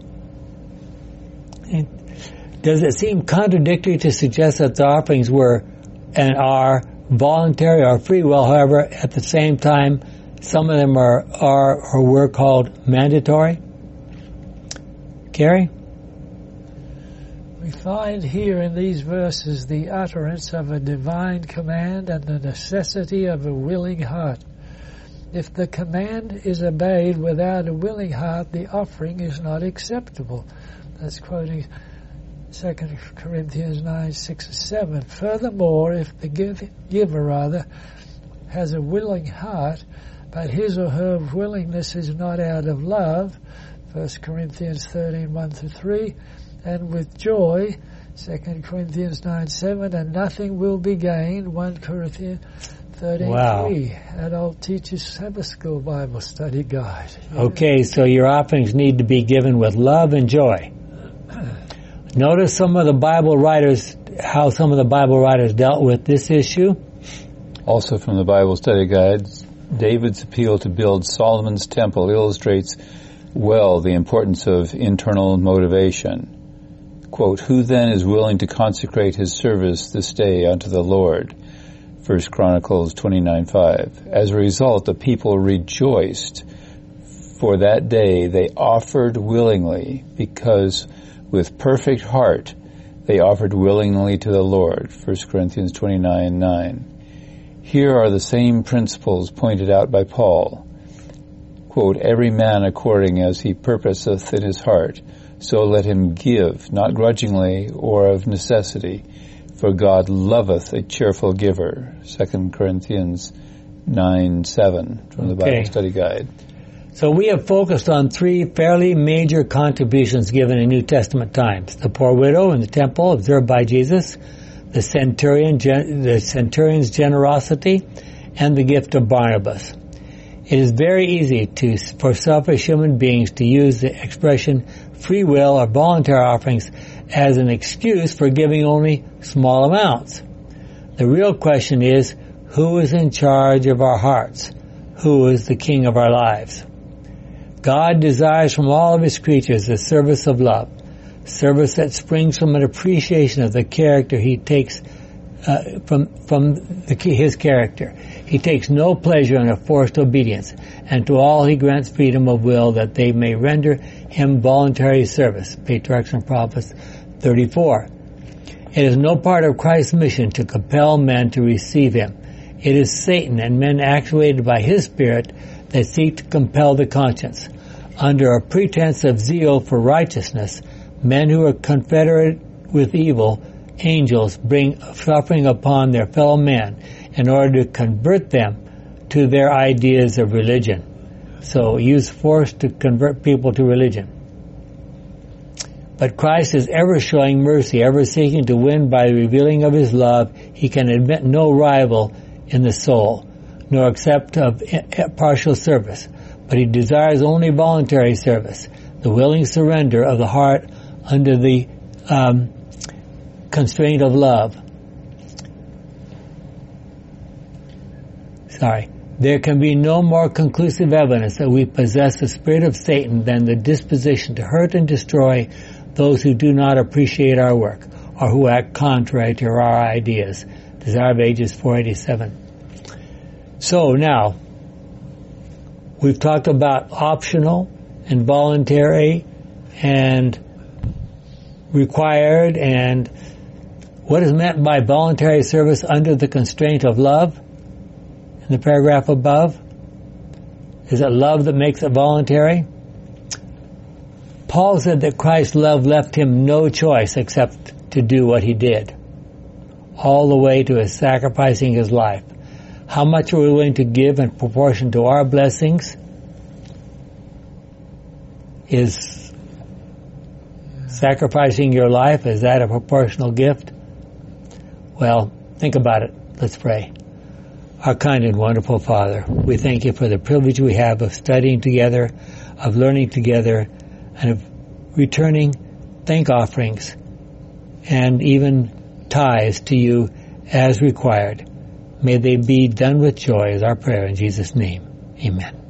Does it seem contradictory to suggest that the offerings were and are voluntary or free will? However, at the same time, some of them are, are or were called mandatory? Carrie? We find here in these verses the utterance of a divine command and the necessity of a willing heart. If the command is obeyed without a willing heart, the offering is not acceptable. That's quoting Second Corinthians nine, six, and seven. Furthermore, if the give, giver rather has a willing heart, but his or her willingness is not out of love, First Corinthians thirteen, one through three, and with joy, Second Corinthians nine, seven, and nothing will be gained, First Corinthians thirteen, wow. three, Adult Teachers Sabbath School Bible Study Guide. Yeah. Okay, so your offerings need to be given with love and joy. Notice some of the Bible writers, how some of the Bible writers dealt with this issue. Also from the Bible Study Guides, David's appeal to build Solomon's temple illustrates well the importance of internal motivation. Quote, who then is willing to consecrate his service this day unto the Lord? First Chronicles twenty-nine five. As a result, the people rejoiced, for that day they offered willingly, because with perfect heart they offered willingly to the Lord. First Corinthians twenty-nine nine. Here are the same principles pointed out by Paul. quote, every man according as he purposeth in his heart, so let him give, not grudgingly or of necessity, for God loveth a cheerful giver. Second Corinthians nine seven from the Okay. Bible Study Guide. So we have focused on three fairly major contributions given in New Testament times. The poor widow in the temple observed by Jesus, the centurion, the centurion's generosity, and the gift of Barnabas. It is very easy to, for selfish human beings to use the expression free will or voluntary offerings as an excuse for giving only small amounts. The real question is, who is in charge of our hearts? Who is the king of our lives? God desires from all of his creatures the service of love, service that springs from an appreciation of the character he takes uh, from from the, his character. He takes no pleasure in a forced obedience, and to all he grants freedom of will that they may render him voluntary service. Patriarchs and Prophets thirty-four. It is no part of Christ's mission to compel men to receive him. It is Satan and men actuated by his spirit that seek to compel the conscience. Under a pretense of zeal for righteousness, men who are confederate with evil angels bring suffering upon their fellow men in order to convert them to their ideas of religion. So use force to convert people to religion. But Christ is ever showing mercy, ever seeking to win by the revealing of his love. He can admit no rival in the soul, nor accept of partial service, but he desires only voluntary service, the willing surrender of the heart under the um, constraint of love. Sorry. There can be no more conclusive evidence that we possess the spirit of Satan than the disposition to hurt and destroy those who do not appreciate our work or who act contrary to our ideas. Desire of Ages four eighty-seven. So now, we've talked about optional and voluntary and required, and what is meant by voluntary service under the constraint of love in the paragraph above. Is it love that makes it voluntary? Paul said that Christ's love left him no choice except to do what he did, all the way to his sacrificing his life. How much are we willing to give in proportion to our blessings? Is sacrificing your life, is that a proportional gift? Well, think about it. Let's pray. Our kind and wonderful Father, we thank you for the privilege we have of studying together, of learning together, and of returning thank offerings and even tithes to you as required. May they be done with joy is our prayer in Jesus' name. Amen.